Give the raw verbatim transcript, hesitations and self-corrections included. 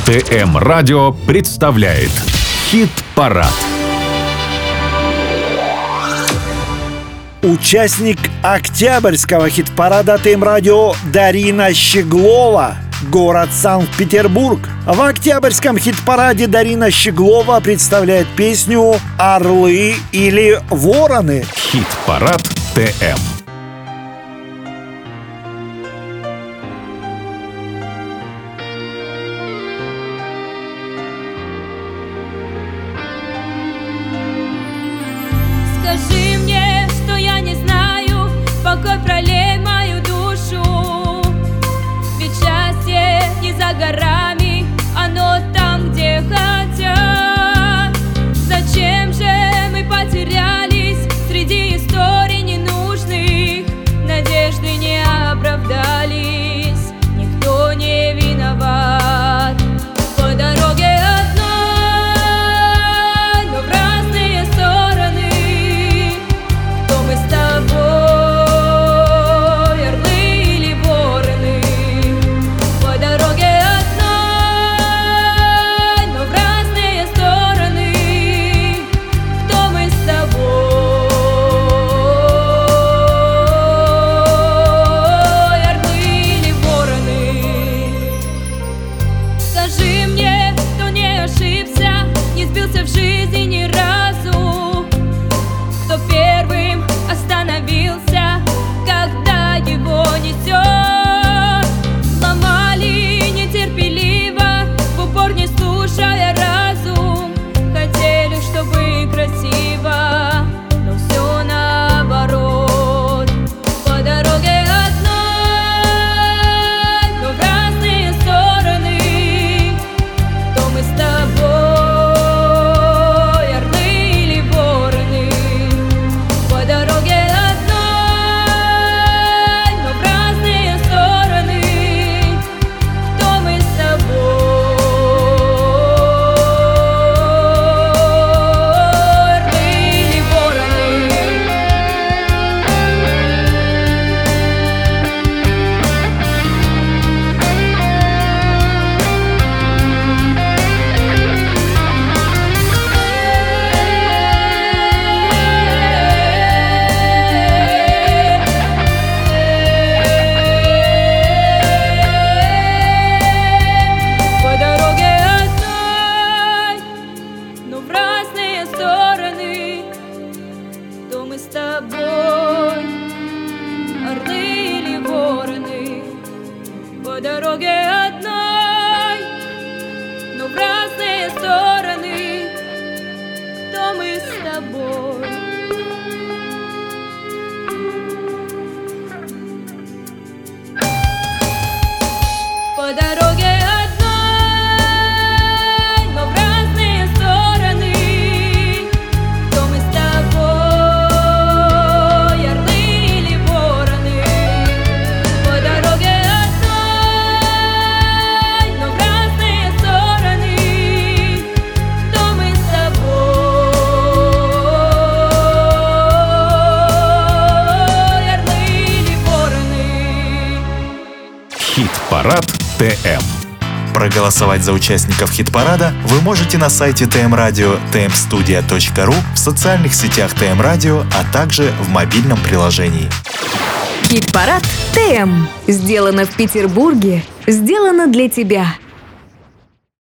ТМ-радио представляет «Хит-парад». Участник октябрьского хит-парада ТМ-радио Дарина Щеглова, город Санкт-Петербург. В октябрьском хит-параде Дарина Щеглова представляет песню «Орлы или вороны». Хит-парад ТМ. Скажи мне, что я не знаю, покой пролей мою душу. Ведь счастье не за горами, оно там, где хотят. Зачем же мы потерялись среди историй ненужных? Надежды не оправдались, никто не виноват. По дороге по дороге одной, но в разные стороны. Кто мы с тобой? По дороге Хит-парад ТМ. Проголосовать за участников хит-парада вы можете на сайте ТМ-радио, тэ эм студия точка ру, в социальных сетях ТМ-радио, а также в мобильном приложении. Хит-парад ТМ. Сделано в Петербурге. Сделано для тебя.